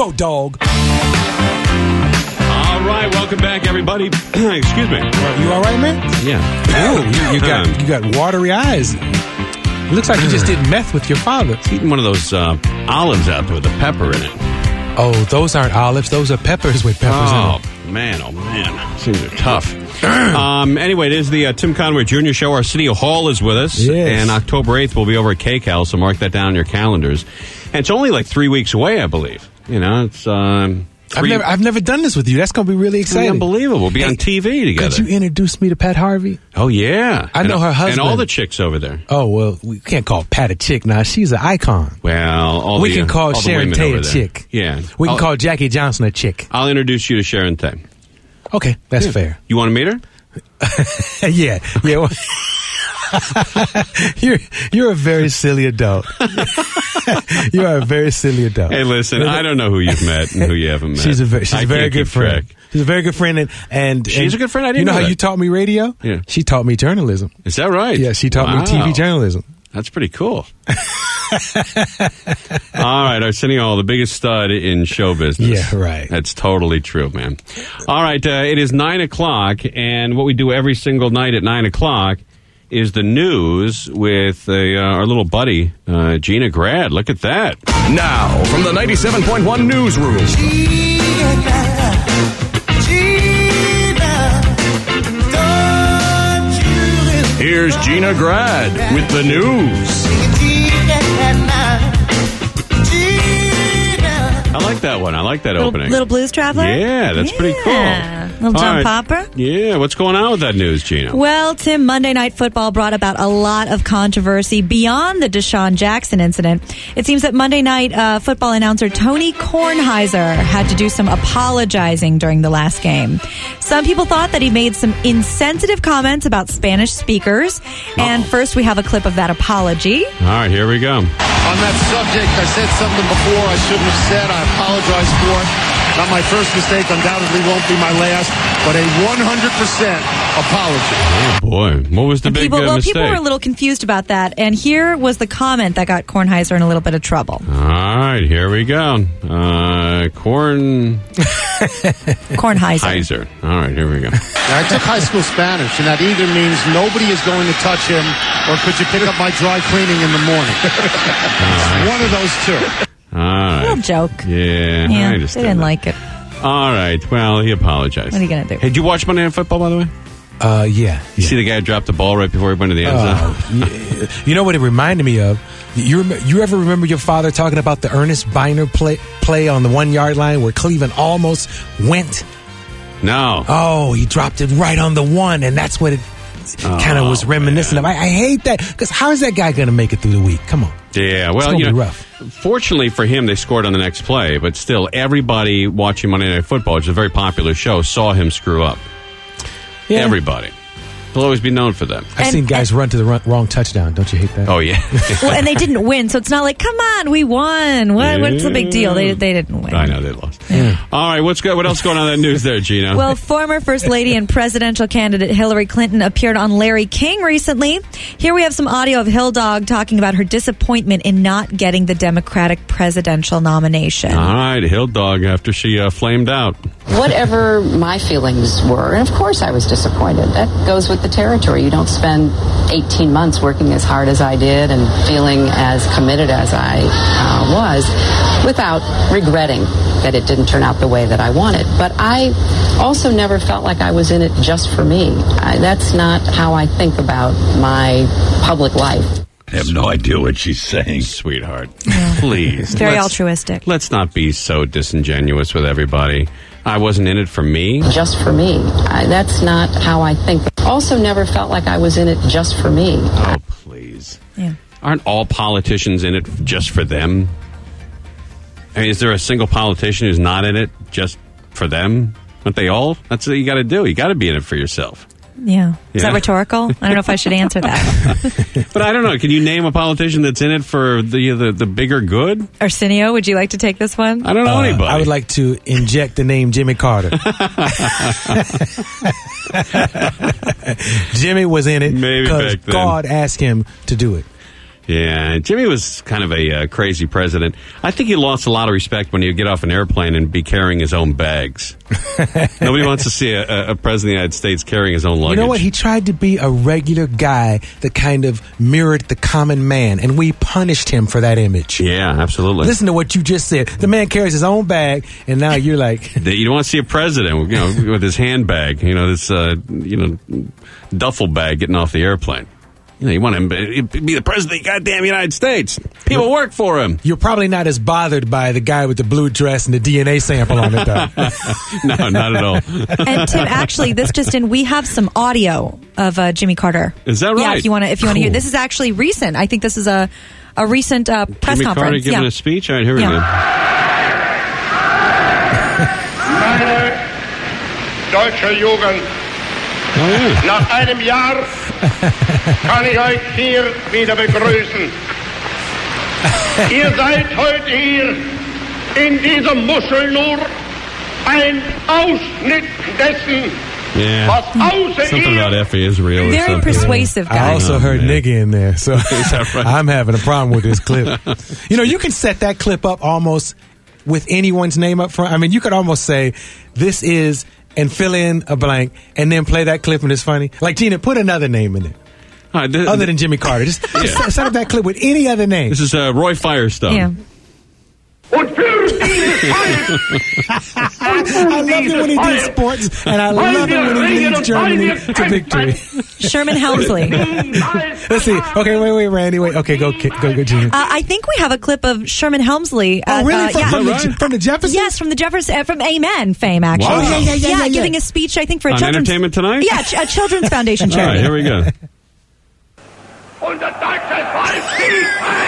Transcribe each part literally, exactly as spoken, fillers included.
Go, dog. All right, welcome back, everybody. Excuse me. You all right, man? Yeah. Oh, you, you got you got watery eyes. It looks like you just did meth with your father. He's eating one of those uh, olives out there with a pepper in it. Oh, those aren't olives. Those are peppers with peppers oh, in them. man, oh, man. Things are tough. um, anyway, it is the uh, Tim Conway Junior Show. Arsenio Hall is with us. Yes. And October eighth, we'll be over at K C A L, so mark that down in your calendars. And it's only like three weeks away, I believe. You know, it's... Um, I've never, I've never done this with you. That's going to be really exciting. Unbelievable. We'll be hey, on T V together. Could you introduce me to Pat Harvey? Oh, yeah. I and, know her husband. And all the chicks over there. Oh, well, we can't call Pat a chick now. She's an icon. Well, all we the, can call all Sharon the Tate a there. chick. Yeah. We can I'll, call Jackie Johnson a chick. I'll introduce you to Sharon Tate. Okay, that's yeah. fair. You want to meet her? yeah, yeah. Well, you're you're a very silly adult. You are a very silly adult. Hey, listen, I don't know who you've met and who you haven't met. She's a very, she's I a very can't good keep friend. track. She's a very good friend, and, and she's and a good friend. I didn't you know, know how that. you taught me radio? Yeah, she taught me journalism. Is that right? Yeah, she taught wow. me T V journalism. That's pretty cool. All right, Arsenio Hall, the biggest stud in show business. Yeah, right. That's totally true, man. All right, uh, it is nine o'clock, and what we do every single night at nine o'clock is the news with uh, our little buddy, uh, Gina Grad. Look at that. Now, from the ninety-seven point one newsroom. Gina, Gina, here's Gina Grad with the news. I like that one. I like that little, opening. Little Blues Traveler? Yeah, that's yeah. pretty cool. Little John right. Popper? Yeah, what's going on with that news, Gina? Well, Tim, Monday Night Football brought about a lot of controversy beyond the Deshaun Jackson incident. It seems that Monday Night uh, Football announcer Tony Kornheiser had to do some apologizing during the last game. Some people thought that he made some insensitive comments about Spanish speakers. Uh-oh. And first, we have a clip of that apology. All right, here we go. On that subject, I said something before I shouldn't have said. I apologize for it. Not my first mistake, undoubtedly won't be my last, but a one hundred percent apology. Oh, boy. What was the and big people, uh, well, mistake? People were a little confused about that, and here was the comment that got Kornheiser in a little bit of trouble. All right, here we go. Uh, Korn... Kornheiser. Heiser. All right, here we go. Now, I took high school Spanish, and that either means nobody is going to touch him, or could you pick up my dry cleaning in the morning? Right. One of those two. All right. Little joke. Yeah, yeah I they didn't that. like it. All right. Well, he apologized. What are you going to do? Hey, did you watch Monday Night Football, by the way? Uh, yeah. You yeah. see the guy drop the ball right before he went to the end zone? Uh, yeah. You know what it reminded me of? You rem- you ever remember your father talking about the Ernest Biner play, play on the one-yard line where Cleveland almost went? No. Oh, he dropped it right on the one, and that's what it oh, kind of was reminiscent man. of. I, I hate that, because how is that guy going to make it through the week? Come on. Yeah, well, it's you know, rough. Fortunately for him, they scored on the next play, but still, everybody watching Monday Night Football, which is a very popular show, saw him screw up. Yeah. Everybody. He'll always be known for that. I've and, seen guys and, run to the run, wrong touchdown. Don't you hate that? Oh, yeah. Well, and they didn't win, so it's not like, come on, we won. What, yeah. What's the big deal? They they didn't win. I know, they lost. Yeah. All right, what's go- what else going on in that news there, Gina? Well, former First Lady and presidential candidate Hillary Clinton appeared on Larry King recently. Here we have some audio of Hill Dog talking about her disappointment in not getting the Democratic presidential nomination. All right, Hill Dog, after she uh, flamed out. Whatever my feelings were, and of course I was disappointed. That goes with the territory. You don't spend eighteen months working as hard as I did and feeling as committed as I uh, was without regretting that it didn't turn out the way that I wanted. But I also never felt like I was in it just for me. I, that's not how I think about my public life. I have no idea what she's saying. Sweetheart, yeah. Please. Very let's, altruistic. Let's not be so disingenuous with everybody. I wasn't in it for me. Just for me. I, that's not how I think. Also never felt like I was in it just for me. Oh, please. Yeah. Aren't all politicians in it just for them? I mean, is there a single politician who's not in it just for them? Aren't they all? That's what you got to do. You got to be in it for yourself. Yeah. Is yeah. that rhetorical? I don't know if I should answer that. But I don't know. Can you name a politician that's in it for the the, the bigger good? Arsenio, would you like to take this one? I don't know uh, anybody. I would like to inject the name Jimmy Carter. Jimmy was in it because God asked him to do it. Yeah, Jimmy was kind of a uh, crazy president. I think he lost a lot of respect when he would get off an airplane and be carrying his own bags. Nobody wants to see a, a president of the United States carrying his own luggage. You know what? He tried to be a regular guy that kind of mirrored the common man, and we punished him for that image. Yeah, absolutely. Listen to what you just said. The man carries his own bag, and now you're like... You don't want to see a president, you know, with his handbag, you know, this, uh, you know, duffel bag getting off the airplane. You know, you want him to be the president of the goddamn United States. People work for him. You're probably not as bothered by the guy with the blue dress and the D N A sample on it, though. No, not at all. And Tim, actually, this just in, we have some audio of uh, Jimmy Carter. Is that right? Yeah, if you want to, if you want to hear, this is actually recent. I think this is a a recent uh, press Jimmy conference. Carter giving yeah. a speech. All right, here we Yeah. go. Meine deutsche Jugend. Oh, yeah. Nach einem Jahr kann ich euch hier wieder begrüßen. Ihr seid heute hier in dieser Muschel nur ein Ausschnitt dessen, Yeah. was außer Something about ihr Effie Israel or Very something. persuasive guy. I also Oh, heard man. nigga in there, so that right? I'm having a problem with this clip. You know, you can set that clip up almost with anyone's name up front. I mean, you could almost say, this is, and fill in a blank, and then play that clip and it's funny. Like, Gina, put another name in there. All right, th- Other than Jimmy Carter. Just, just Yeah. set, set up that clip with any other name. This is uh, Roy Firestone. Yeah. und für dieses Volk. I love it when he does sports, and I love it when he leads Germany to victory. Sherman Helmsley. Let's see. Okay, wait, wait, Randy, wait. Okay, go, go, go, Gina. Uh, I think we have a clip of Sherman Helmsley. Oh, uh, really? uh, From, yeah. from, Is that the, right? from the Jeffersons? Yes, from the Jefferson, uh, from Amen fame, actually. Wow. Oh, yeah, yeah, yeah, yeah, yeah. giving a speech, I think, for a On children's... Entertainment Tonight? Yeah, ch- a Children's Foundation All right, charity. here we go. Und das deutsche Volk sieht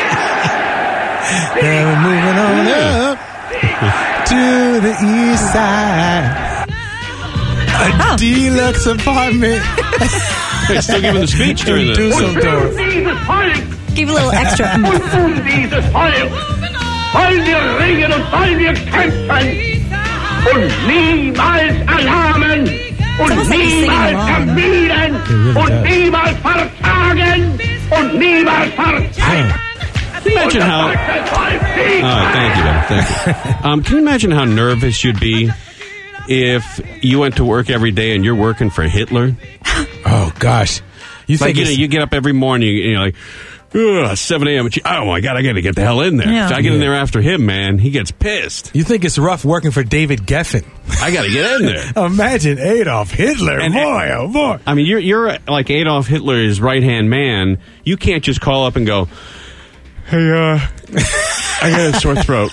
Now we're moving on up to the east side. A Oh. deluxe apartment. Hey, still giving the speech during Do this. some door. dieses Volk. Give a little extra. Und um dieses Volk wollen wir ringen und wollen wir kämpfen und niemals erlahmen und almost like he's singing niemals along. ermüden really und does. niemals verzagen und niemals verzeihen. Imagine how. Oh, thank you, man. Thank you. Um, can you imagine how nervous you'd be if you went to work every day and you're working for Hitler? Oh, gosh. You Like, think you know, it's- you get up every morning and you're like, ugh, seven a.m. Oh, my God, I got to get the hell in there. Yeah. If I get in Yeah. there after him, man, he gets pissed. you think it's rough working for David Geffen? I got to get in there. Imagine Adolf Hitler. And- boy, oh boy. I mean, you're you're like Adolf Hitler's right-hand man. You can't just call up and go, hey, uh, I got a sore throat.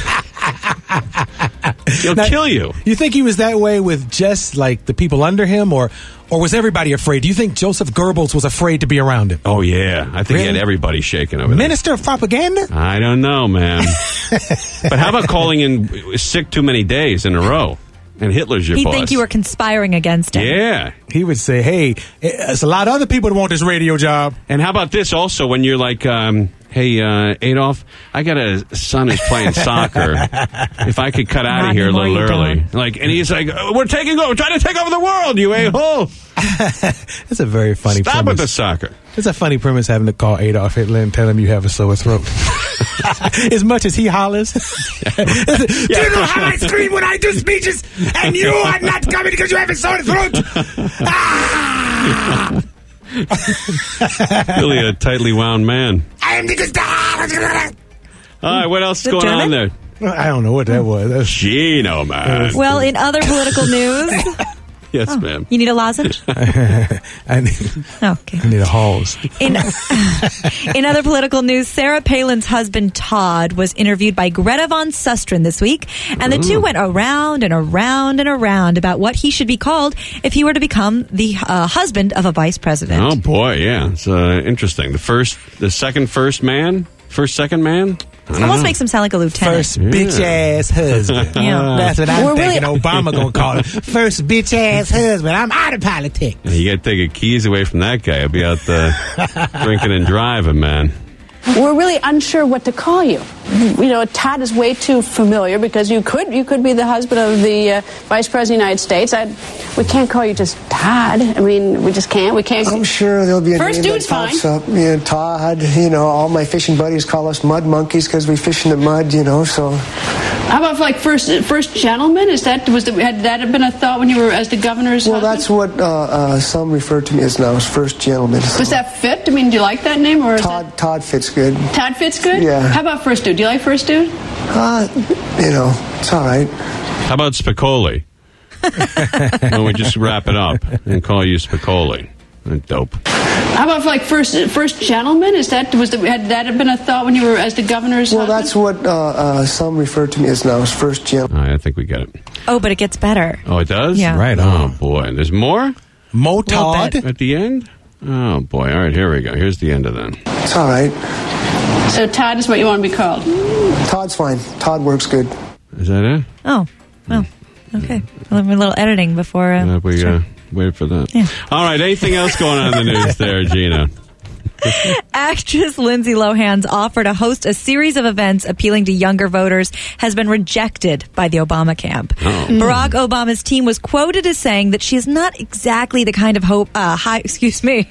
He'll Now, kill you. You think he was that way with just like the people under him, or or was everybody afraid? Do you think Joseph Goebbels was afraid to be around him? Oh, yeah. I think he Really? had everybody shaking over there. Minister of propaganda? I don't know, man. But how about calling in sick too many days in a row? And Hitler's your He'd boss. think you were conspiring against him. Yeah. He would say, hey, there's a lot of other people that want this radio job. And how about this also when you're like, um, hey, uh, Adolf, I got a son who's playing soccer. If I could cut out Not of here a anymore, little you early. don't. Like, and he's like, oh, we're taking over, we're trying to take over the world, you a-hole. That's a very funny Stop with premise. the soccer. It's a funny premise having to call Adolf Hitler and tell him you have a sore throat. As much as he hollers. Do you know how I scream when I do speeches? And you are not coming because you have a sore throat? Ah! Really a tightly wound man. I am the good. All right, what else is The going on German? there? I don't know what that was. That's- Gino, man. Well, in other political news, Yes, ma'am. you need a lozenge? I need, Okay. I need a Halls. In, in other political news, Sarah Palin's husband, Todd, was interviewed by Greta von Susteren this week, and the two went around and around and around about what he should be called if he were to become the uh, husband of a vice president. Oh, boy, yeah. It's uh, interesting. The first, the second first man? First second man? I don't Almost know. makes him sound like a lieutenant. First bitch ass husband. Yeah. That's what I'm We're really- thinking Obama gonna call it. First bitch ass husband. I'm out of politics. You got to take your keys away from that guy. He'll be out uh, drinking and driving, man. we're really unsure what to call you. You know, Todd is way too familiar because you could you could be the husband of the uh, Vice President of the United States. I, we can't call you just Todd. I mean, we just can't. We can't. I'm sure there'll be a First name dude's that pops fine. up. Yeah, Todd. You know, all my fishing buddies call us mud monkeys because we fish in the mud. You know, so. How about like first first gentleman? Is that was the, had that been a thought when you were as the governor's? Well, husband? that's what uh, uh, some refer to me as now as first gentleman. So. Does that fit? I mean, do you like that name or is Todd? that, Todd fits good. Todd fits good? Yeah. How about first dude? Do you like first dude? Uh, you know, it's all right. How about Spicoli? Why don't we just wrap it up and call you Spicoli? Dope. How about like first first gentleman? Is that was the, had that been a thought when you were as the governor's? Well, husband? that's what uh, uh, some refer to me as now as first gentleman. All right, I think we get it. Oh, but it gets better. Oh, it does? Yeah. Right Oh, on. boy. There's more Mo Todd. at the end? Oh, boy. All right, here we go. Here's the end of that. It's all right. So Todd is what you want to be called. Todd's fine. Todd works good. Is that it? Oh, well, okay. A little, a little editing before. Uh, Uh, we sure. uh, wait for that. Yeah. All right, anything else going on in the news there, Gina? Actress Lindsay Lohan's offer to host a series of events appealing to younger voters has been rejected by the Obama camp. Oh. Barack Obama's team was quoted as saying that she is not exactly the kind of hope, uh, high, excuse me.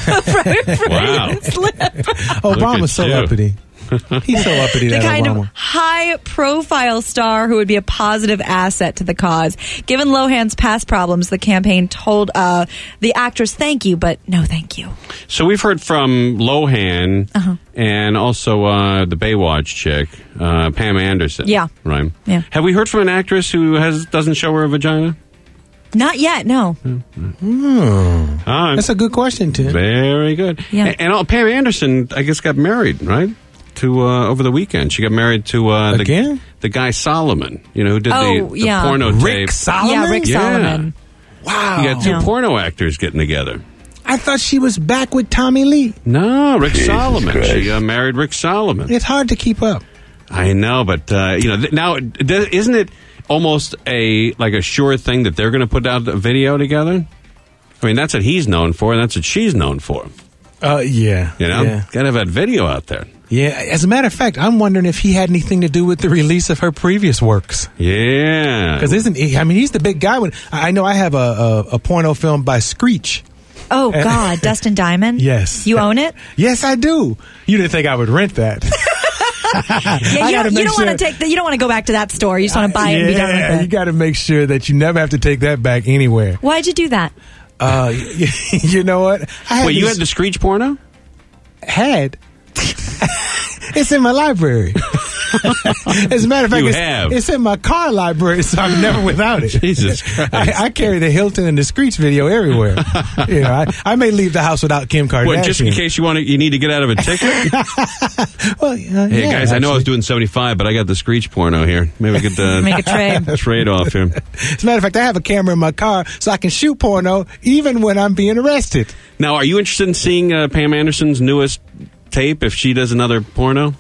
Wow. Obama's so you. uppity. He's so uppity, The that kind Obama. of high-profile star who would be a positive asset to the cause. Given Lohan's past problems, the campaign told uh, the actress, "Thank you, but no, thank you." So we've heard from Lohan Uh-huh. and also uh, the Baywatch chick, uh, Pam Anderson. Yeah. Right? Yeah. Have we heard from an actress who has doesn't show her vagina? Not yet, no. Hmm. All right. That's a good question, Tim. Very good. Yeah. And, and uh, Pam Anderson, I guess, got married, right? To uh, over the weekend, she got married to uh, the, Again? the guy Solomon, you know, who did Oh, the, the yeah. porno Rick tape. Solomon? Yeah, Rick Yeah. Solomon. Wow. You got two Yeah. porno actors getting together. I thought she was back with Tommy Lee. No, Rick Jesus Solomon. Christ. She uh, married Rick Solomon. It's hard to keep up. I know, but uh, you know, th- now th- isn't it almost a like a sure thing that they're going to put out a video together? I mean, that's what he's known for, and that's what she's known for. Uh, yeah. You know, Yeah. got to have that video out there. Yeah. As a matter of fact, I'm wondering if he had anything to do with the release of her previous works. Yeah, Because isn't he? I mean, he's the big guy. When I know I have a, a, a porno film by Screech. Oh, God. Dustin Diamond? Yes. You own it? Yes, I do. You didn't think I would rent that? Yeah, I you gotta don't, you make don't sure- want to take. The, you don't want to go back to that store. You just want to buy it and be done Yeah, with you it. got to make sure that you never have to take that back anywhere. Why'd you do that? Uh, you know what? I had Wait, you these- had the Screech porno? had. It's in my library. As a matter of fact, You it's, have. it's in my car library, so I'm never without it. Jesus Christ. I, I carry the Hilton and the Screech video everywhere. You know, I, I may leave the house without Kim Kardashian. What, just in case you want to, you need to get out of a ticket? Well, uh, Hey yeah, guys, I know I was actually. doing seventy-five, but I got the Screech porno here. Maybe I could uh, Make a trade. trade off here. As a matter of fact, I have a camera in my car so I can shoot porno even when I'm being arrested. Now, are you interested in seeing uh, Pam Anderson's newest tape if she does another porno?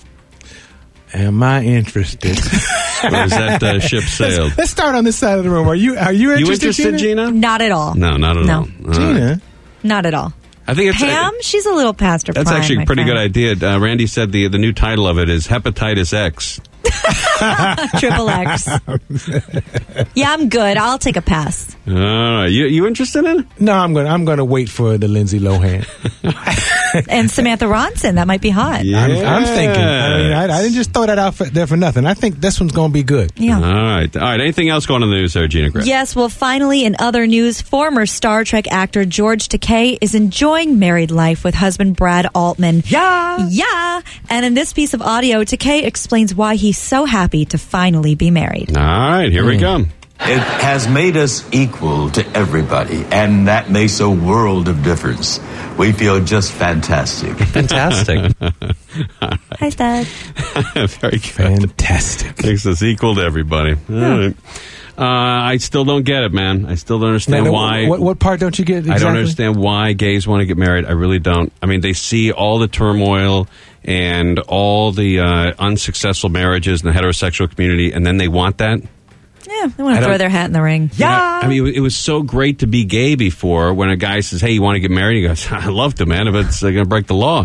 Am I interested? Or is that uh, ship sailed? Let's start on this side of the room. Are you Are you You interested, interested, Gina? Not at all. No, not at No. all. All right. Gina? Not at all. I think it's Pam, she's a little past her that's prime, actually my a pretty friend. good idea. Uh, Randy said the the new title of it is Hepatitis X. Triple X. Yeah, I'm good. I'll take a pass. All right, you you interested in it? No, I'm gonna I'm gonna wait for the Lindsay Lohan. And Samantha Ronson, that might be hot. Yeah. I'm, I'm thinking. I mean, I, I didn't just throw that out for, there for nothing. I think this one's gonna be good. Yeah. All right, all right. Anything else going on in the news there, Gina Grant? Yes, well, finally, in other news, former Star Trek actor George Takei is enjoying married life with husband Brad Altman. Yeah. Yeah. And in this piece of audio, Takei explains why he's so happy to finally be married. All right, here we go. It has made us equal to everybody, and that makes a world of difference. We feel just fantastic. Fantastic. Hi, Dad. Very good. Fantastic. Makes us equal to everybody. All right. Uh, I still don't get it, man. I still don't understand Now, why. What, what part don't you get exactly? I don't understand why gays want to get married. I really don't. I mean, they see all the turmoil and all the uh, unsuccessful marriages in the heterosexual community, and then they want that. Yeah, they want I to throw don't- their hat in the ring. Yeah. I mean, it was- it was so great to be gay before when a guy says, hey, you want to get married? He goes, I'd love to, man, if it's uh, going to break the law.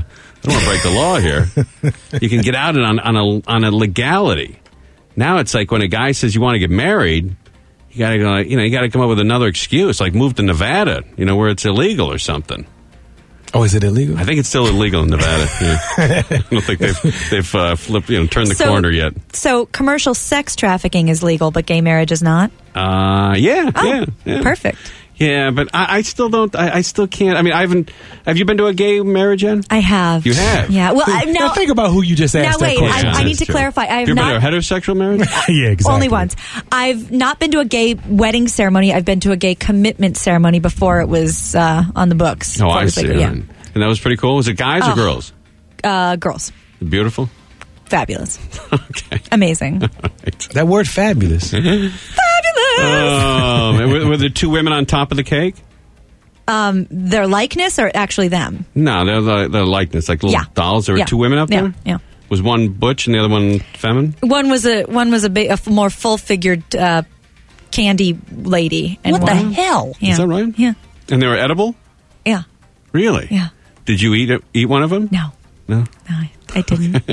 I don't want to break the law here. You can get out on, on, a, on a legality. Now it's like when a guy says you want to get married, you got to go, you know, you got to come up with another excuse, like move to Nevada, you know, where it's illegal or something. Oh, is it illegal? I think it's still illegal in Nevada. Yeah. I don't think they've they've uh, flipped, you know, turned the So- corner yet. So commercial sex trafficking is legal, but gay marriage is not? Uh, yeah, Oh, yeah, yeah. perfect. Yeah, but I, I still don't. I, I still can't. I mean, I haven't. Have you been to a gay marriage yet? I have. You have? Yeah. Well, I, Now now, think about who you just now asked wait. that question. I, I Yeah, need that's to true. clarify. I have You ever not. been to a heterosexual marriage? Yeah, exactly. Only once. I've not been to a gay wedding ceremony. I've been to a gay commitment ceremony before it was uh, on the books. Oh, Before it I was see. legal, yeah. And that was pretty cool. Was it guys or Oh. girls? Uh, girls. Beautiful. Fabulous. Okay. Amazing. That word fabulous. Fabulous. Um, and were, were there two women on top of the cake? Um, their likeness or actually them? No, they're the, the likeness, like little Yeah. dolls. There were Yeah. two women up Yeah. there. Yeah. Was one butch and the other one feminine? One was a one was a, big, a f- more full figured uh, candy lady. And What the one- hell? Yeah. Is that right? Yeah. And they were edible? Yeah. Really? Yeah. Did you eat it, eat one of them? No. No. No, I, I didn't.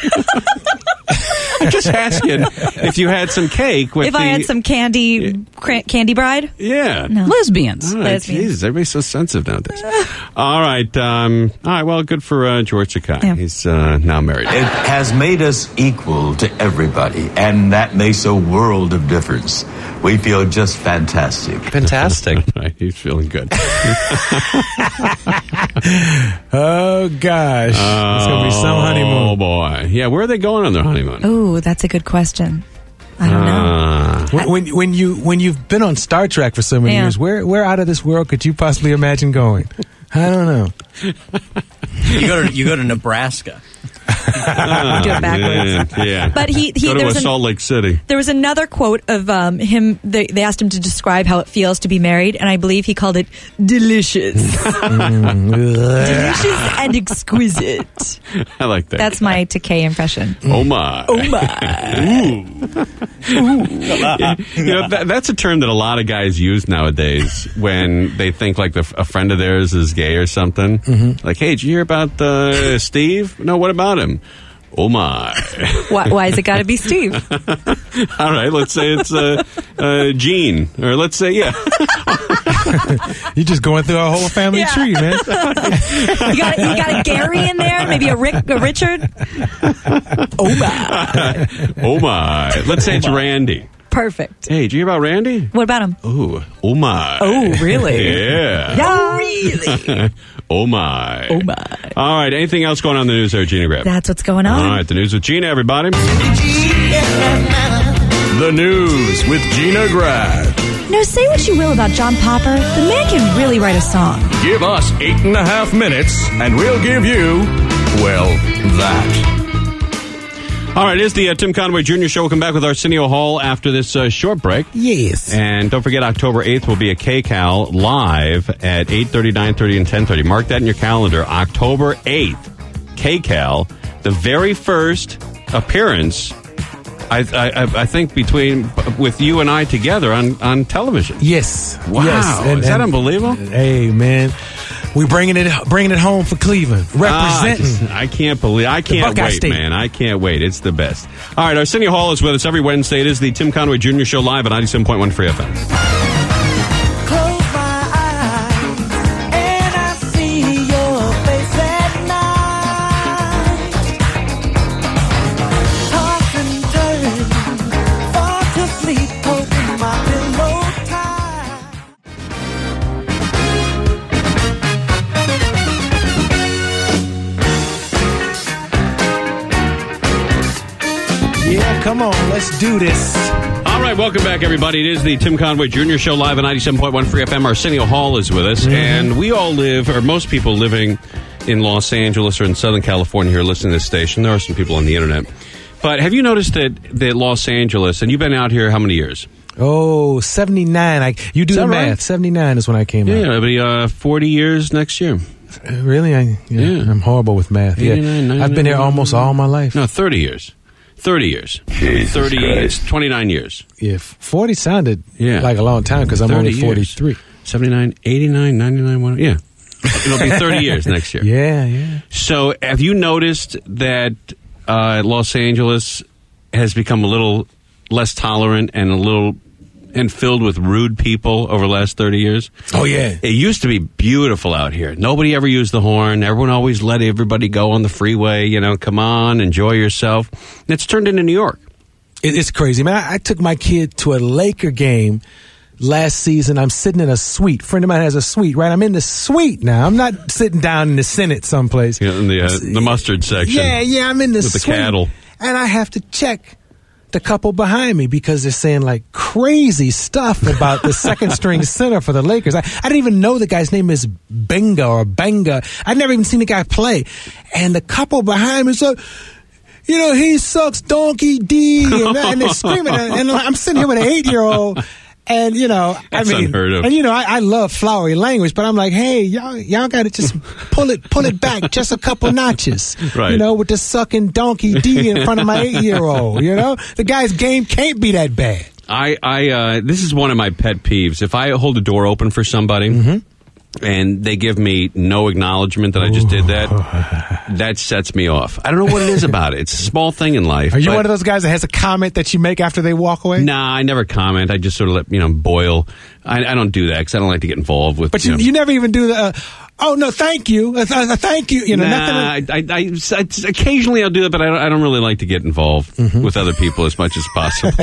I'm just asking if you had some cake with if the... I had some candy, cra- candy bride. Yeah. No. Lesbians. All right, Lesbians. Jesus, everybody's so sensitive nowadays. all right, um, all right. Well, good for uh, George Takei. Yeah. He's uh, now married. It has made us equal to everybody, and that makes a world of difference. We feel just fantastic. Fantastic. Right, he's feeling good. Oh gosh, it's gonna be some Oh honeymoon. boy, yeah. Where are they going on their honeymoon? Ooh, that's a good question. I don't know. Uh, When, when when you when you've been on Star Trek for so many Yeah. years, where where out of this world could you possibly imagine going? I don't know. You go to you go to Nebraska. uh, do it backwards. Yeah, yeah. But he, he Go there to a was an, Salt Lake City. there was another quote of um, him. They, they asked him to describe how it feels to be married, and I believe he called it delicious, delicious and exquisite. I like that. That's my Takei impression. Oh my! Oh my! Yeah, you know, that, that's a term that a lot of guys use nowadays when they think like the, a friend of theirs is gay or something. Mm-hmm. Like, hey, did you hear about uh, Steve? No, what about him? Oh my! why, why has it got to be Steve? All right, let's say it's uh, uh, Gene, or let's say yeah. You're just going through our whole family Yeah. tree, man. You got you got a Gary in there, maybe a Rick, a Richard. Oh my! Oh my! Let's say it's Randy. Perfect. Hey, did you hear about Randy? What about him? Ooh, oh my! Oh, really? Yeah. Yeah, really. Oh my! Oh my! All right. Anything else going on in the news there, Gina Grab? That's what's going on. All right, the news with Gina, everybody. The news with Gina Grad. Now, say what you will about John Popper, the man can really write a song. Give us eight and a half minutes, and we'll give you, well, that. All right, it is the uh, Tim Conway Junior Show. We'll come back with Arsenio Hall after this uh, short break. Yes. And don't forget, October eighth will be a K-Cal live at eight thirty, nine thirty, and ten thirty. Mark that in your calendar. October eighth, K-Cal, the very first appearance, I, I, I think, between with you and I together on, on television. Yes. Wow. Yes. Is that unbelievable? Hey, man. We bringing it bringing it home for Cleveland. Ah, I, Representing. just- I can't believe I can't Buckeye wait, State. man. I can't wait. It's the best. All right, Arsenio Hall is with us every Wednesday. It is the Tim Conway Junior Show live at ninety-seven point one Free F M. Close my eyes and I see your face at night. Toss and turn, fall to sleep, holding my pillow tight. Yeah, come on, let's do this. All right, welcome back, everybody. It is the Tim Conway Junior Show live at ninety-seven point one Free F M. Arsenio Hall is with us, Mm-hmm. and we all live, or most people living in Los Angeles or in Southern California here listening to this station. There are some people on the internet. But have you noticed that, that Los Angeles, and you've been out here how many years? Oh, seventy-nine. I, you do Is the that math. right? seventy-nine is when I came Yeah, out. it'll be uh, forty years next year. Uh, Really? I, yeah, Yeah. I'm horrible with math. Yeah. eighty-nine, I've been here almost all my life. No, thirty years. thirty years. Jesus thirty, Christ. twenty-nine years. Yeah, forty sounded Yeah. like a long time because I'm thirty only years. forty-three. seventy-nine, eighty-nine, ninety-nine, one, yeah. It'll be thirty years next year. Yeah, yeah. So have you noticed that uh, Los Angeles has become a little less tolerant and a little and filled with rude people over the last thirty years? Oh, yeah. It used to be beautiful out here. Nobody ever used the horn. Everyone always let everybody go on the freeway. You know, come on, enjoy yourself. And it's turned into New York. It, it's crazy, man. I, I took my kid to a Laker game last season. I'm sitting in a suite. A friend of mine has a suite, right? I'm in the suite now. I'm not sitting down in the Senate someplace. Yeah, in the, uh, the mustard section. Yeah, yeah, I'm in the with suite. the cattle. And I have to check the couple behind me because they're saying like crazy stuff about the second string center for the Lakers. I, I didn't even know the guy's name is Benga or Benga. I'd never even seen the guy play. And the couple behind me said, you know, he sucks donkey D. And, and they're screaming. And, and I'm sitting here with an eight-year-old. And, you know, That's I mean, unheard of. and, you know, I, I love flowery language, but I'm like, hey, y'all, y'all got to just pull it, pull it back just a couple notches, right. you know, with the sucking donkey D in front of my eight-year-old, you know? The guy's game can't be that bad. I, I, uh, this is one of my pet peeves. If I hold a door open for somebody Mm-hmm. and they give me no acknowledgement that I just did that, that sets me off. I don't know what it is about it. It's a small thing in life. Are you but- one of those guys that has a comment that you make after they walk away? Nah, I never comment. I just sort of let, you know, boil. I, I don't do that because I don't like to get involved with. But you, you, know, you never even do the, uh, oh, no, thank you. Uh, uh, thank you. You know, nah, nothing. I, I, I, I, occasionally I'll do it, but I don't, I don't really like to get involved Mm-hmm. with other people as much as possible.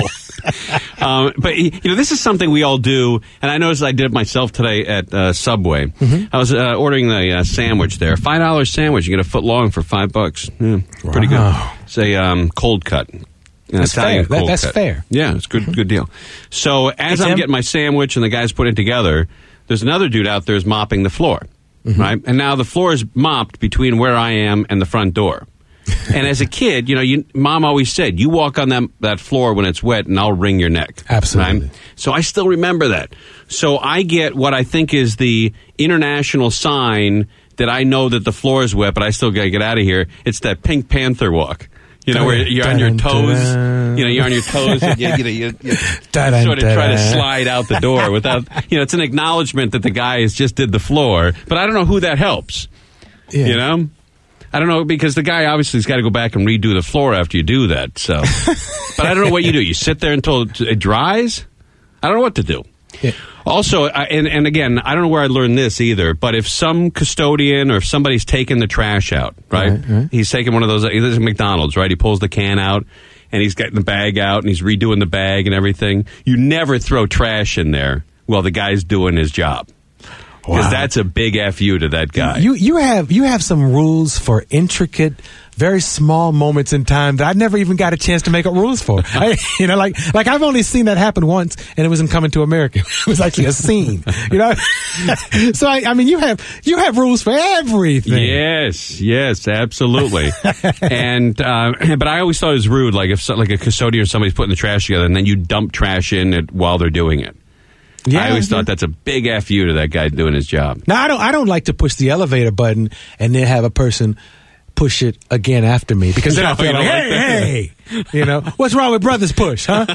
um, but, you know, this is something we all do, and I noticed I did it myself today at uh, Subway. Mm-hmm. I was uh, ordering the uh, sandwich there. five dollar sandwich. You get a foot long for five bucks. Yeah, pretty good. Wow. It's a um, cold cut. An That's Italian fair. That- cold that's cut. fair. Yeah, it's good, good deal. So as Hey, I'm Tim? getting my sandwich and the guy's putting it together, there's another dude out there is mopping the floor, right? And now the floor is mopped between where I am and the front door. And as a kid, you know, you, Mom always said, you walk on that, that floor when it's wet and I'll wring your neck. Absolutely. Right? So I still remember that. So I get what I think is the international sign that I know that the floor is wet, but I still got to get out of here. It's that Pink Panther walk. You know, where you're on your toes. You know, you're on your toes. And you, you, know, you, you sort of try to slide out the door without, you know, it's an acknowledgement that the guy has just did the floor. But I don't know who that helps. Yeah. You know? I don't know, because the guy obviously has got to go back and redo the floor after you do that. So, but I don't know what you do. You sit there until it dries? I don't know what to do. Yeah. Also, I, and, and again, I don't know where I learned this either, but if some custodian or if somebody's taking the trash out, right? Right, right. He's taking one of those, this is McDonald's, right? He pulls the can out and he's getting the bag out and he's redoing the bag and everything. You never throw trash in there while the guy's doing his job. Because Wow. that's a big F you to that guy. You you have you have some rules for intricate, very small moments in time that I never even got a chance to make up rules for. I, you know, like like I've only seen that happen once, and it was in Coming to America. It was actually a scene. You know, so I, I mean, you have you have rules for everything. Yes, yes, absolutely. and uh, but I always thought it was rude, like if so, like a custodian or somebody's putting the trash together, and then you dump trash in it while they're doing it. Yeah, I always yeah. thought that's a big F you to that guy doing his job. Now I don't I don't like to push the elevator button and then have a person push it again after me because then No, I feel you like, don't hey, like hey, you know, what's wrong with brothers push, huh?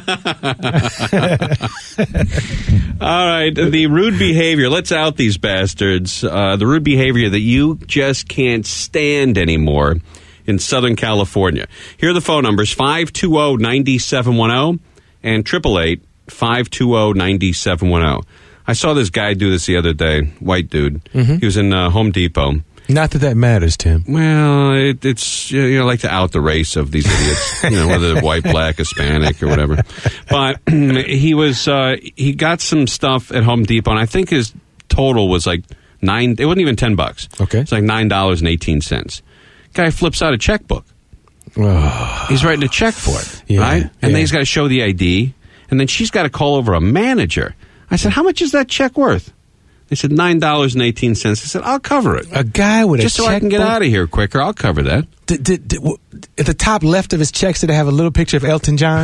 All right, the rude behavior. Let's out these bastards. Uh, the rude behavior that you just can't stand anymore in Southern California. Here are the phone numbers, five two zero, nine seven one zero and eight eight eight, five two zero, nine seven one zero. I saw this guy do this the other day, white dude. Mm-hmm. He was in uh, Home Depot. Not that that matters, Tim. Well, it, it's, you know, like to out the race of these idiots, you know, whether they're white, black, Hispanic, or whatever. But he was, uh, he got some stuff at Home Depot, and I think his total was like nine, it wasn't even ten bucks. Okay. It's like nine dollars and eighteen cents. Guy flips out a checkbook. Oh. He's writing a check for it, Yeah, right? And yeah. then he's got to show the I D, and then she's got to call over a manager. I said, how much is that check worth? They said nine dollars and eighteen cents. I said, I'll cover it. A guy with Just a so I can get checkbook? out of here quicker, I'll cover that. Did, did, did, w- at the top left of his checks, did it have a little picture of Elton John?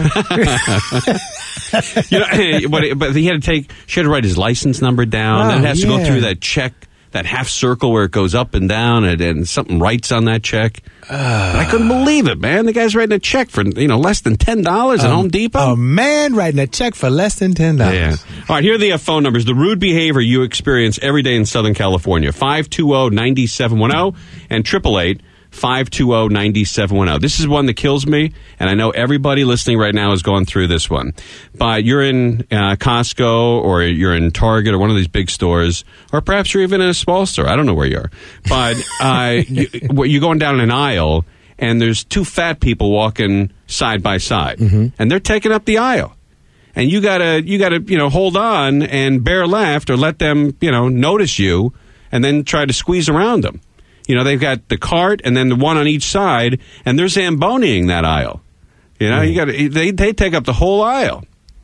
You know, but, but he had to take, she had to write his license number down. Oh, and it has to yeah. go through that check that half circle where it goes up and down, and, and something writes on that check. Uh, I couldn't believe it, man. The guy's writing a check for you know less than ten dollars at um, Home Depot. A man writing a check for less than ten dollars. Yeah. All right, here are the uh, phone numbers. The rude behavior you experience every day in Southern California: five two zero, nine seven one zero and triple eight five two zero, nine seven one zero. This is one that kills me, and I know everybody listening right now is going through this one. But you're in uh, Costco, or you're in Target, or one of these big stores, or perhaps you're even in a small store. I don't know where you are. But uh, you, you're going down an aisle, and there's two fat people walking side by side, mm-hmm. and they're taking up the aisle. And you gotta, you gotta, you know, hold on and bear left, or let them, you know, notice you, and then try to squeeze around them. You know, they've got the cart and then the one on each side, and they're Zamboniing that aisle. You know, mm. you got to they they take up the whole aisle.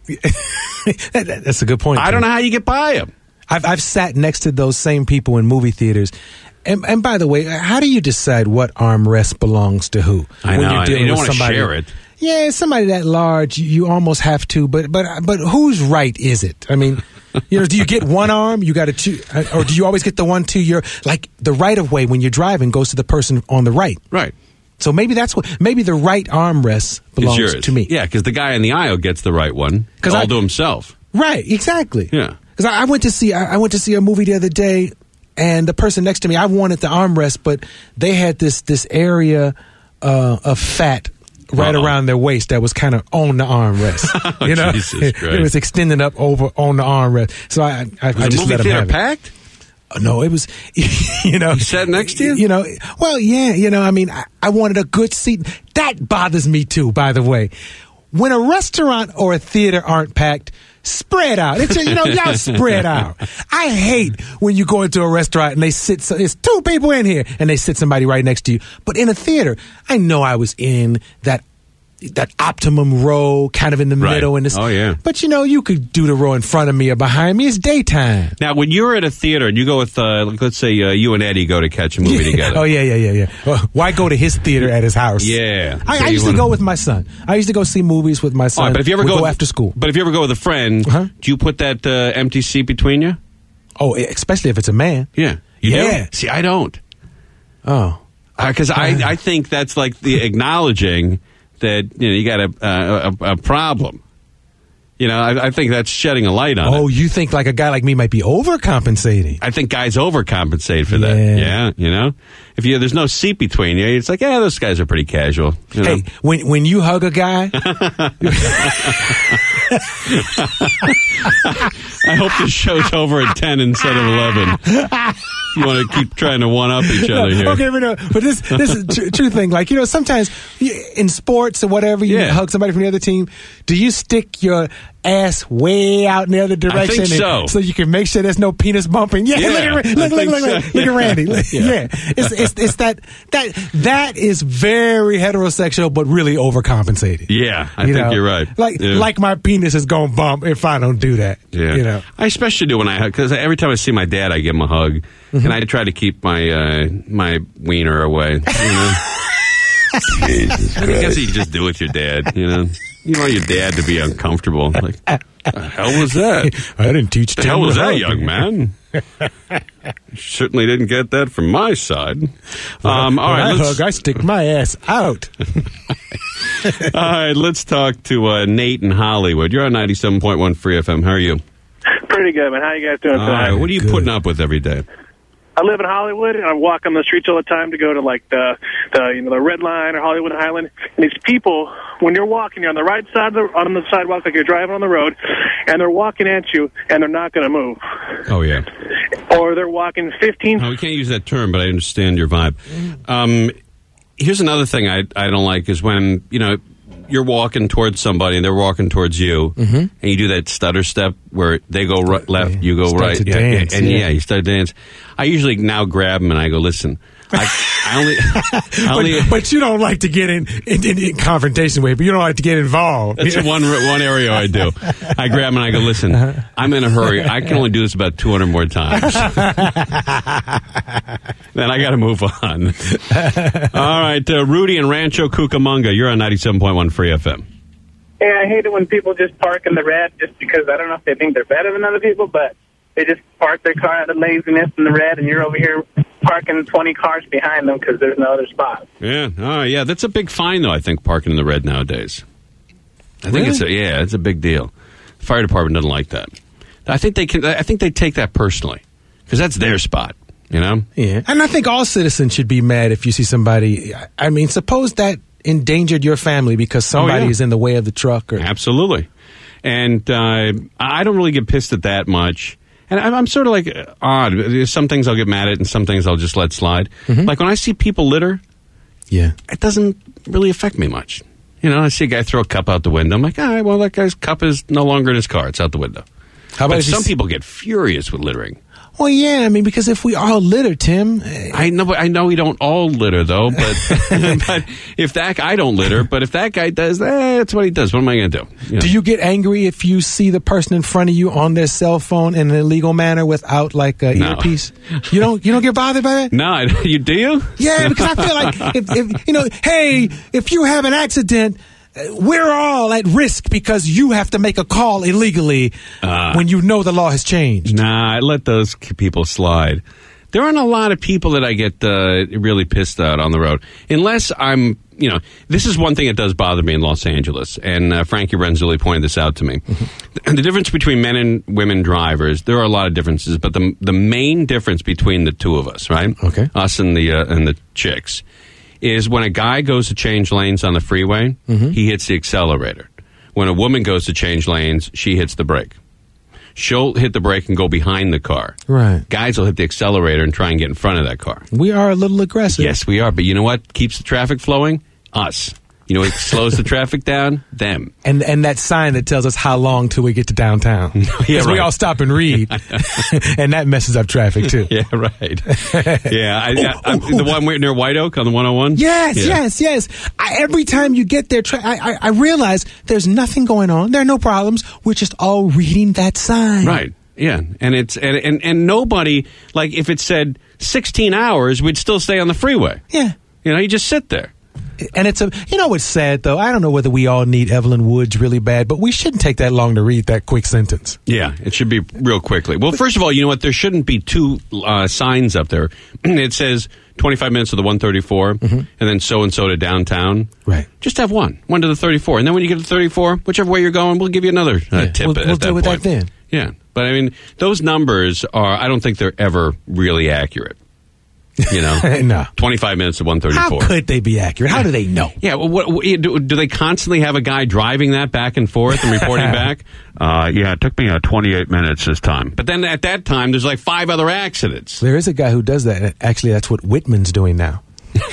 that, that's a good point. I too. don't know how you get by them. I've I've sat next to those same people in movie theaters. And, and by the way, how do you decide what armrest belongs to who? I when know. You're dealing you don't with want to somebody, share it. Yeah, somebody that large, you almost have to. But but but whose right is it? I mean. You know, do you get one arm? You got to choose, or do you always get the one to your like the right of way when you're driving goes to the person on the right? Right. So maybe that's what. Maybe the right armrest belongs to me. Yeah, because the guy in the aisle gets the right one all I, to himself. Right. Exactly. Yeah. Because I, I went to see I, I went to see a movie the other day, and the person next to me, I wanted the armrest, but they had this this area uh, of fat. Right Uh-oh. around their waist that was kind of on the armrest. oh, you know, Jesus it, Christ. it was extending up over on the armrest. So I, I, was I just the movie let them theater have packed? It. No, it was. You know, he sat next to you. You know, well, yeah. You know, I mean, I, I wanted a good seat. That bothers me too. By the way, when a restaurant or a theater aren't packed, spread out. It's a, you know, y'all spread out. I hate when you go into a restaurant and they sit. So, it's two people in here and they sit somebody right next to you. But in a theater, I know I was in that. That optimum row, kind of in the right. middle, and this. Oh yeah. But you know, you could do the row in front of me or behind me. It's daytime. Now, when you're at a theater and you go with, uh, let's say, uh, you and Eddie go to catch a movie yeah. together. Oh yeah, yeah, yeah, yeah. Well, why go to his theater at his house? Yeah. I, so I used wanna... to go with my son. I used to go see movies with my son. Right, but if you ever We'd go, go with, after school. But if you ever go with a friend, uh-huh. do you put that uh, empty seat between you? Oh, especially if it's a man. Yeah. You yeah. do? See, I don't. Oh. Because uh, I, I think that's like the acknowledging that you know you got a, a, a problem. You know, I, I think that's shedding a light on oh, it. Oh, you think like a guy like me might be overcompensating? I think guys overcompensate for that. Yeah. Yeah, you know, if you there's no seat between you, it's like, yeah, those guys are pretty casual. You know? Hey, when when you hug a guy, I hope the show's over at ten instead of eleven. You want to keep trying to one up each other here. Okay, but, no, but this this is a true thing. Like, you know, sometimes in sports or whatever, you yeah. hug somebody from the other team. Do you stick your ass way out in the other direction? I think so. So you can make sure there's no penis bumping. Yeah, yeah look, at, look, look, look, look, so. look at Randy. yeah. yeah. It's, it's, it's that, that, that is very heterosexual, but really overcompensating. Yeah, I you think know? you're right. Like, yeah. like my penis is going to bump if I don't do that. Yeah. You know? I especially do when I hug, because every time I see my dad, I give him a hug. Mm-hmm. And I try to keep my uh, my wiener away. You know? Jesus I guess you just do it with your dad, you know. You want your dad to be uncomfortable. Like, the hell was that? I didn't teach the Tim hell was to that, hug. young man? Certainly didn't get that from my side. Well, um, all when right, I let's, hug, I stick my ass out. all right, let's talk to uh, Nate in Hollywood. You're on ninety-seven point one Free F M. How are you? Pretty good, man. How you guys doing all tonight? Right, what are you good. putting up with every day? I live in Hollywood, and I walk on the streets all the time to go to like the, the you know the Red Line or Hollywood Highland. And these people, when you're walking, you're on the right side of the on the sidewalk, like you're driving on the road, and they're walking at you, and they're not going to move. Oh yeah. Or they're walking fifteen. No, we can't use that term, but I understand your vibe. Um, here's another thing I I don't like is when you know. You're walking towards somebody and they're walking towards you, mm-hmm. and you do that stutter step where they go right, left, you go start right, to yeah, dance, yeah, and yeah. yeah, you start to dance. I usually now grab them and I go, listen, I, I only, I only but, but you don't like to get in, in, in, in confrontation with, but you don't like to get involved. That's one one area I do. I grab them and I go, listen, I'm in a hurry. I can only do this about two hundred more times. Then I got to move on. All right, uh, Rudy and Rancho Cucamonga, you're on ninety-seven point one Free F M. Yeah, I hate it when people just park in the red just because I don't know if they think they're better than other people, but They just park their car out of laziness in the red, and you're over here parking twenty cars behind them because there's no other spot. Yeah. Oh, yeah. That's a big fine, though, I think, parking in the red nowadays. I think Really? it's a, yeah, it's a big deal. The fire department doesn't like that. I think they can. I think they take that personally because that's their spot. You know. Yeah, and I think all citizens should be mad if you see somebody. I mean, suppose that endangered your family because somebody Oh, yeah. is in the way of the truck. Or Absolutely. And uh, I don't really get pissed at that much. And I'm, I'm sort of like uh, odd. There's some things I'll get mad at, and some things I'll just let slide. Like when I see people litter, yeah, it doesn't really affect me much. You know, I see a guy throw a cup out the window. I'm like, all right, well, that guy's cup is no longer in his car. It's out the window. How about but if you some s- people get furious with littering. Well, yeah, I mean, because if we all litter, Tim, I know, but I know we don't all litter though. But but if that I don't litter, but if that guy does, eh, that's what he does. What am I going to do? You know? do you get angry if you see the person in front of you on their cell phone in an illegal manner without like a No. earpiece? You don't. You don't get bothered by that? No, I- you do you? Yeah, because I feel like if, if you know, hey, if you have an accident, uh, we're all at risk because you have to make a call illegally Uh, when you know the law has changed. Nah, I let those c- people slide. There aren't a lot of people that I get uh, really pissed at on the road. Unless I'm, you know, this is one thing that does bother me in Los Angeles, and uh, Frankie Renzulli pointed this out to me. The difference between men and women drivers, there are a lot of differences, but the the main difference between the two of us, right? Okay. Us and the uh, and the chicks, is when a guy goes to change lanes on the freeway, he hits the accelerator. When a woman goes to change lanes, she hits the brake. She'll hit the brake and go behind the car. Right. Guys will hit the accelerator and try and get in front of that car. We are a little aggressive. Yes, we are. But you know what keeps the traffic flowing? Us. You know what slows the traffic down? Them. And and that sign that tells us how long till we get to downtown. Because Yeah, we right. all stop and read. And that messes up traffic, too. Yeah, right. Yeah, I, I, I, the one where- near White Oak on the one oh one? Yes, Yeah. yes, yes. I, every time you get there, tra- I, I, I realize there's nothing going on. There are no problems. We're just all reading that sign. Right. Yeah, and it's and, and and nobody, like if it said sixteen hours, we'd still stay on the freeway. Yeah. You know, you just sit there. And it's a, you know what's sad though? I don't know whether we all need Evelyn Woods really bad, but we shouldn't take that long to read that quick sentence. Yeah, it should be real quickly. Well, first of all, you know what? There shouldn't be two uh, signs up there. It says twenty-five minutes to the one thirty-four, and then so-and-so to downtown. Right. Just have one. One to the thirty-four. And then when you get to thirty-four, whichever way you're going, we'll give you another uh, Yeah, tip we'll- at we'll that deal with that point. then. Yeah. But, I mean, those numbers are, I don't think they're ever really accurate. You know? No. twenty-five minutes to one How thirty-four. could they be accurate? How do they know? Yeah, well, what, what, do, do they constantly have a guy driving that back and forth and reporting back? Uh, yeah, it took me uh, twenty-eight minutes this time. But then at that time, there's like five other accidents. There is a guy who does that. Actually, that's what Whitman's doing now.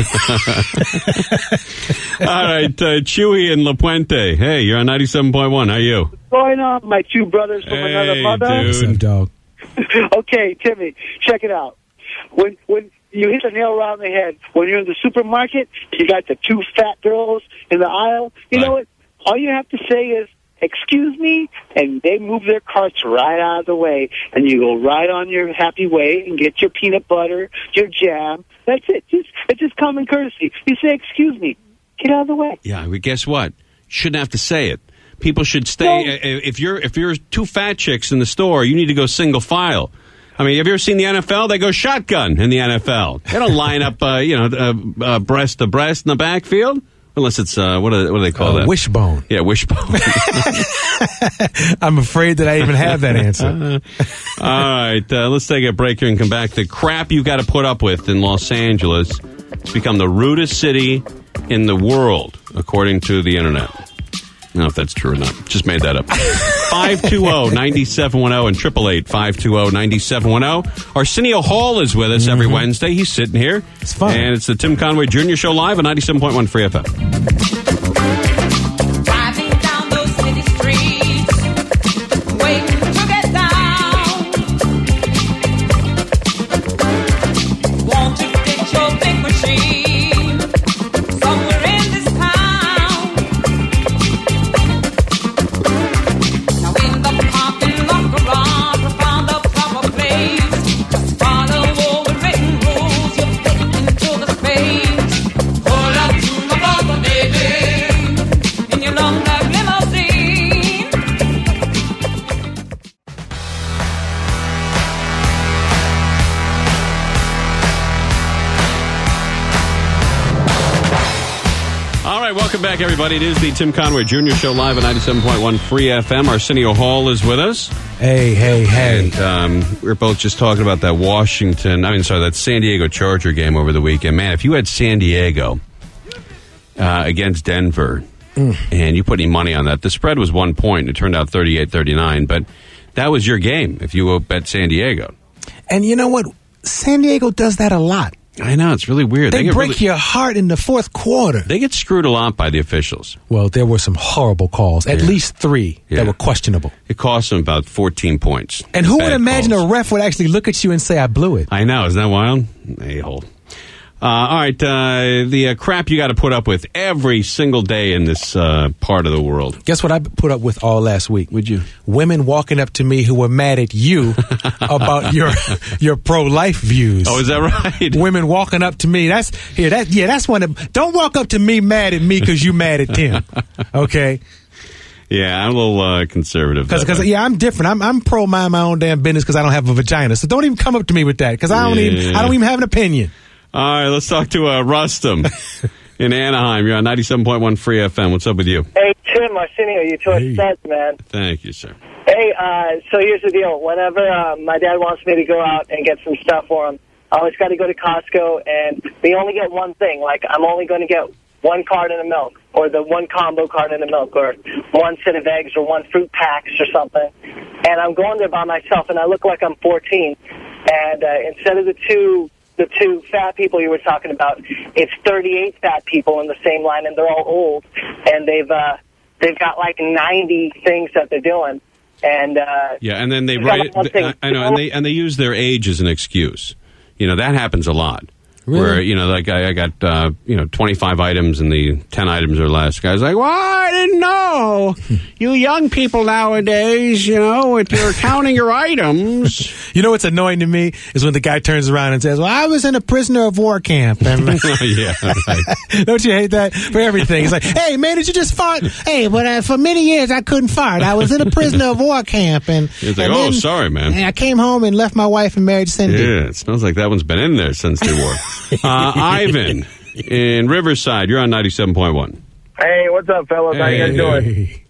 All right, uh, Chewy and La Puente. Hey, you're on ninety-seven point one. How are you? What's going on, my two brothers from Hey, another mother? dude. What's up, dog? Okay, Timmy, check it out. When when you hit the nail around the head, when you're in the supermarket, you got the two fat girls in the aisle. You know what? All you have to say is, excuse me, and they move their carts right out of the way, and you go right on your happy way and get your peanut butter, your jam. That's it. Just, it's just common courtesy. You say, excuse me, get out of the way. Yeah, but guess what? Shouldn't have to say it. People should stay. No. uh, If you're if you're two fat chicks in the store, you need to go single file. I mean, have you ever seen the N F L? They go shotgun in the N F L. They don't line up, uh, you know, uh, uh, breast to breast in the backfield. Unless it's, uh, what, do, what do they call Uh, that? wishbone. Yeah, wishbone. I'm afraid that I even have that answer. All right, uh, let's take a break here and come back. The crap you got to put up with in Los Angeles. It's become the rudest city in the world, according to the internet. I don't know if that's true or not. Just made that up. five two zero, nine seven one zero and eight eight eight, five two zero, nine seven one zero. Arsenio Hall is with us every Wednesday. He's sitting here. It's fun. And it's the Tim Conway Junior Show live on ninety-seven point one Free F M. Driving down those city streets, waiting to get down. Want to get your big machine somewhere in this town. Now in the parking lot garage, I found a proper place. Just follow all the written rules, you'll fit into the space. Pull up to my brother, baby. Welcome back, everybody. It is the Tim Conway Junior Show live at ninety-seven point one Free F M. Arsenio Hall is with us. Hey, hey, hey. And um, we were both just talking about that Washington, I mean, sorry, that San Diego Charger game over the weekend. Man, if you had San Diego uh, against Denver mm. and you put any money on that, the spread was one point. It turned out thirty-eight thirty-nine, but that was your game if you bet San Diego. And you know what? San Diego does that a lot. I know, it's really weird. They, they break really, your heart in the fourth quarter. They get screwed a lot by the officials. Well, there were some horrible calls, at yeah. least three yeah. that were questionable. It cost them about fourteen points. And who would imagine calls. a ref would actually look at you and say, I blew it? I know, isn't that wild? A-hole. Uh, all right, uh, the uh, crap you got to put up with every single day in this uh, part of the world. Guess what I put up with all last week? Would you? Women walking up to me who were mad at you about your your pro-life views. Oh, is that right? Women walking up to me. That's here. That yeah. That's one of. Don't walk up to me mad at me because you mad at Tim. Okay. Yeah, I'm a little uh, conservative. Because yeah, I'm different. I'm I'm pro mind my own damn business because I don't have a vagina. So don't even come up to me with that because I don't yeah. even I don't even have an opinion. All right, let's talk to uh, Rustum in Anaheim. You're on ninety-seven point one Free F M. What's up with you? Hey, Tim, Arsenio, you two are hey. studs, man. Thank you, sir. Hey, uh, so here's the deal. Whenever uh, my dad wants me to go out and get some stuff for him, I always got to go to Costco, and they only get one thing. Like, I'm only going to get one carton of milk, or the one combo carton of milk, or one set of eggs, or one fruit packs, or something. And I'm going there by myself, and I look like I'm fourteen. And uh, instead of the two... the two fat people you were talking about, it's thirty-eight fat people in the same line, and they're all old, and they've uh, they've got like ninety things that they're doing, and uh, yeah, and then they write. I, I know, and they and they use their age as an excuse. You know, that happens a lot. Really? Where, you know, like I, I got, uh, you know, twenty-five items and the ten items or less. Guy's like, well, I didn't know. You young people nowadays, you know, if you're counting your items. You know what's annoying to me is when the guy turns around and says, well, I was in a prisoner of war camp. And yeah, right. Don't you hate that? For everything. It's like, hey, man, did you just fart? Hey, but uh, for many years I couldn't fart. I was in a prisoner of war camp. And it's like, and oh, then, sorry, man. And I came home and left my wife and married Cindy. Yeah, it smells like that one's been in there since the war. Uh, Ivan in Riverside, you're on ninety-seven point one. Hey, what's up, fellas? Hey. How you guys doing?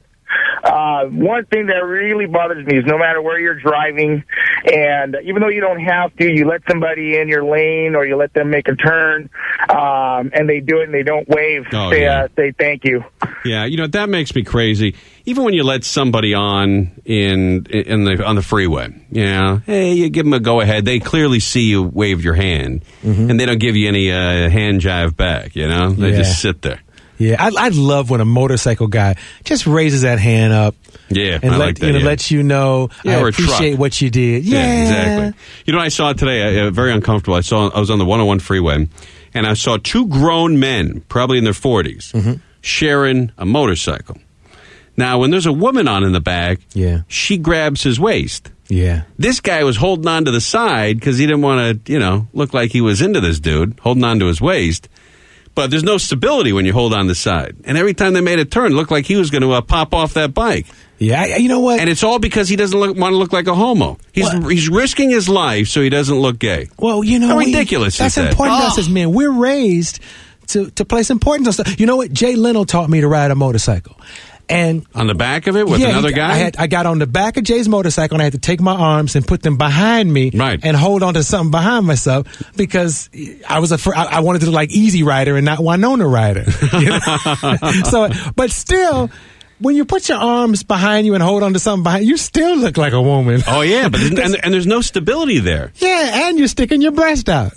Uh, one thing that really bothers me is no matter where you're driving, and even though you don't have to, you let somebody in your lane or you let them make a turn, um, and they do it and they don't wave, Oh, say, yeah. uh, say thank you. Yeah, you know, that makes me crazy. Even when you let somebody on in in the on the freeway, you know, hey, you give them a go ahead. They clearly see you wave your hand, Mhm. and they don't give you any uh, hand jive back. You know, they Yeah. just sit there. Yeah, I, I love when a motorcycle guy just raises that hand up Yeah, and I let, like that. you know, yeah. lets you know, Yeah, I or a appreciate truck. what you did. Yeah, Yeah, exactly. You know, I saw it today. Uh, very uncomfortable. I saw I was on the one oh one freeway, and I saw two grown men, probably in their forties, Mm-hmm. sharing a motorcycle. Now, when there's a woman on in the back, Yeah. she grabs his waist. Yeah. This guy was holding on to the side because he didn't want to, you know, look like he was into this dude, holding on to his waist. But there's no stability when you hold on the side. And every time they made a turn, it looked like he was going to uh, pop off that bike. Yeah, I, you know what? And it's all because he doesn't look, want to look like a homo. He's What? he's risking his life so he doesn't look gay. Well, you know, How we- ridiculous That's is that? important to Oh. us as men. We're raised to to place importance on stuff. You know what? Jay Leno taught me to ride a motorcycle, and On the back of it with yeah, another he- guy? I, had, I got on the back of Jay's motorcycle and I had to take my arms and put them behind me, Right. and hold on to something behind myself because I was a fr- I, I wanted to look like Easy Rider and not Winona Rider. You know? So, but still. When you put your arms behind you and hold on to something behind you, still look like a woman. Oh, yeah, but and, and there's no stability there. Yeah, and you're sticking your breast out.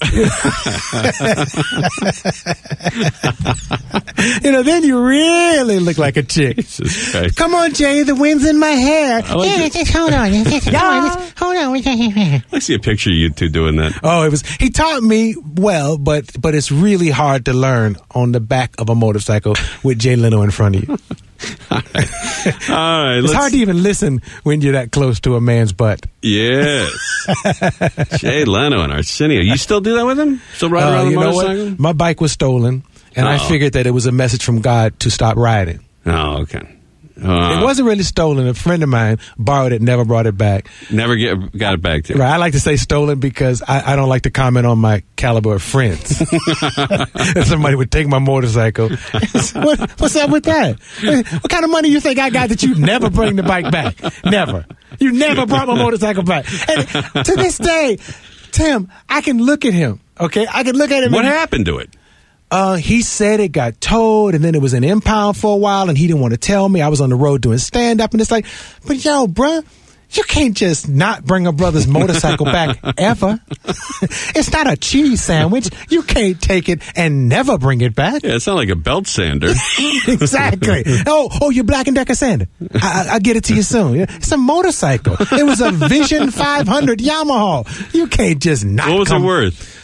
You know, then you really look like a chick. Jesus Christ. Come on, Jay, the wind's in my hair. I like yeah, it. just hold on. Just, hold on. Just, hold on. I see a picture of you two doing that. Oh, it was. He taught me well, but but it's really hard to learn on the back of a motorcycle with Jay Leno in front of you. All right. It's let's- hard to even listen when you're that close to a man's butt. Yes. Jay Leno and Arsenio. You still do that with him? Still ride Uh, around the you know motorcycle? what? My bike was stolen, and I Oh. figured that it was a message from God to stop riding. Oh, okay. Uh, it wasn't really stolen. A friend of mine borrowed it, never brought it back. Never get got it back to you. Right. I like to say stolen because I, I don't like to comment on my caliber of friends. If somebody would take my motorcycle, what, what's up with that? What kind of money you think I got that you never bring the bike back? Never. You never brought my motorcycle back. And to this day, Tim, I can look at him. Okay, I can look at him. What and, happened to it? Uh, he said it got towed, and then it was in impound for a while, and he didn't want to tell me. I was on the road doing stand-up, and it's like, but yo, bruh, you can't just not bring a brother's motorcycle back ever. It's not a cheese sandwich. You can't take it and never bring it back. Yeah, it's not like a belt sander. Exactly. Oh, oh, you're Black and Decker sander. I, I, I'll get it to you soon. It's a motorcycle. It was a Vision five hundred Yamaha. You can't just not. What was come- it worth?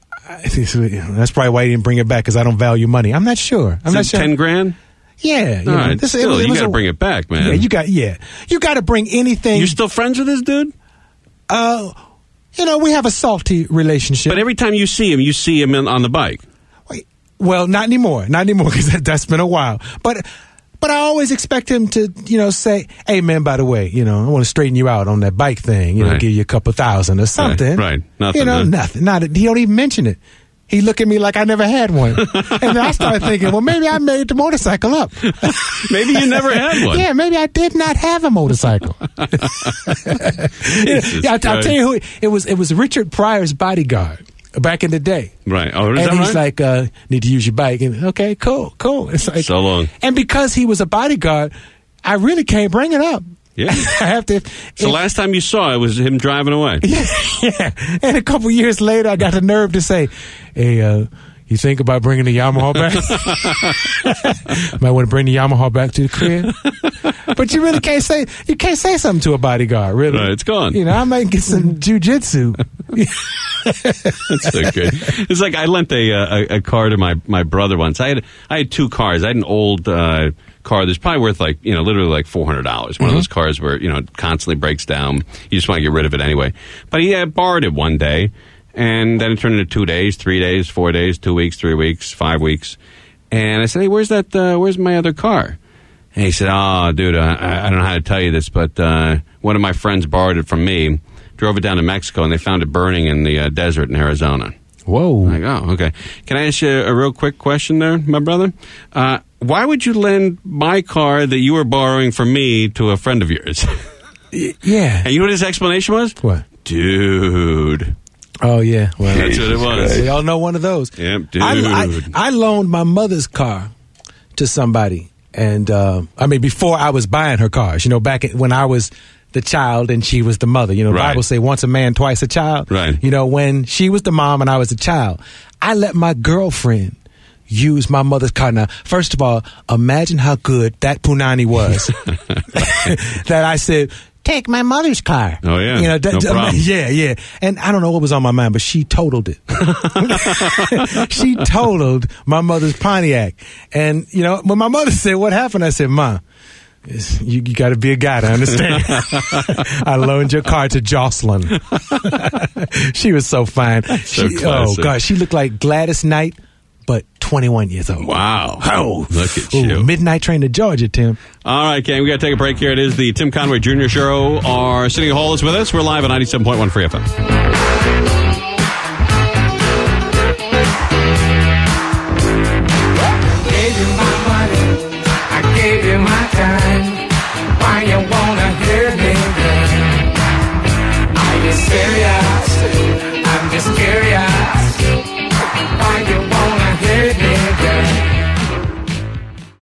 That's probably why he didn't bring it back, because I don't value money. I'm not sure. I'm Is not it sure. ten grand? Yeah. You All know, right. this- it Still, was- it you was got to a- bring it back, man. Yeah, you got. Yeah, you got to bring anything. You still friends with this dude? Uh, you know, we have a salty relationship. But every time you see him, you see him in, on the bike. Well, not anymore. Not anymore, because that, that's been a while. But but I always expect him to, you know, say, hey, man, by the way, you know, I want to straighten you out on that bike thing. You know, Right. give you a couple thousand or something. Right, right. Nothing, You know, huh? nothing. Not, he don't even mention it. He look at me like I never had one. And then I started thinking, well, maybe I made the motorcycle up. Maybe you never had one. Yeah, maybe I did not have a motorcycle. yeah, yeah, I'll, I'll tell you who, it was. It was Richard Pryor's bodyguard back in the day. Right. Oh, is And that he's right? like, uh, need to use your bike. And okay, cool, cool. It's like, So long. And because he was a bodyguard, I really can't bring it up. Yeah. I have to. So last time you saw it was him driving away. Yeah. And a couple years later, I got the nerve to say, hey, uh, you think about bringing the Yamaha back? Might want to bring the Yamaha back to the crib. But you really can't say, you can't say something to a bodyguard, really. Right, it's gone. You know, I might get some jujitsu. That's so good. It's like I lent a, a a car to my my brother once. I had I had two cars. I had an old uh, car that's probably worth like you know literally like four hundred dollars. One Mm-hmm. of those cars where you know it constantly breaks down. You just want to get rid of it anyway. But he had borrowed it one day, and then it turned into two days, three days, four days, two weeks, three weeks, five weeks. And I said, hey, where's that? Uh, where's my other car? And he said, oh, dude, I, I don't know how to tell you this, but uh, one of my friends borrowed it from me. Drove it down to Mexico, and they found it burning in the uh, desert in Arizona. Whoa. I'm like, oh, okay. Can I ask you a real quick question there, my brother? Uh, why would you lend my car that you were borrowing from me to a friend of yours? Yeah. And you know what his explanation was? What? Dude. Oh, yeah. Well, That's what it was. We all know one of those. Yep, dude. I, I, I loaned my mother's car to somebody. And, uh, I mean, before I was buying her cars, you know, back in, when I was the child and she was the mother. You know, the Right. Bible say once a man, twice a child. Right. You know, when she was the mom and I was a child, I let my girlfriend use my mother's car. Now, first of all, imagine how good that punani was. That I said, take my mother's car. Oh, yeah. You know, that, No problem. yeah, yeah. And I don't know what was on my mind, but she totaled it. She totaled my mother's Pontiac. And, you know, when my mother said, what happened? I said, Ma, it's- you, you got to be a guy to understand. I loaned your car to Jocelyn. She was so fine. So She- oh, classic. God. She looked like Gladys Knight, but twenty-one years old. Wow. Oh, Look at Ooh, you. midnight train to Georgia, Tim. All right, Ken, we got to take a break here. It is the Tim Conway Junior Show. Our City Hall is with us. We're live at ninety-seven point one Free F M.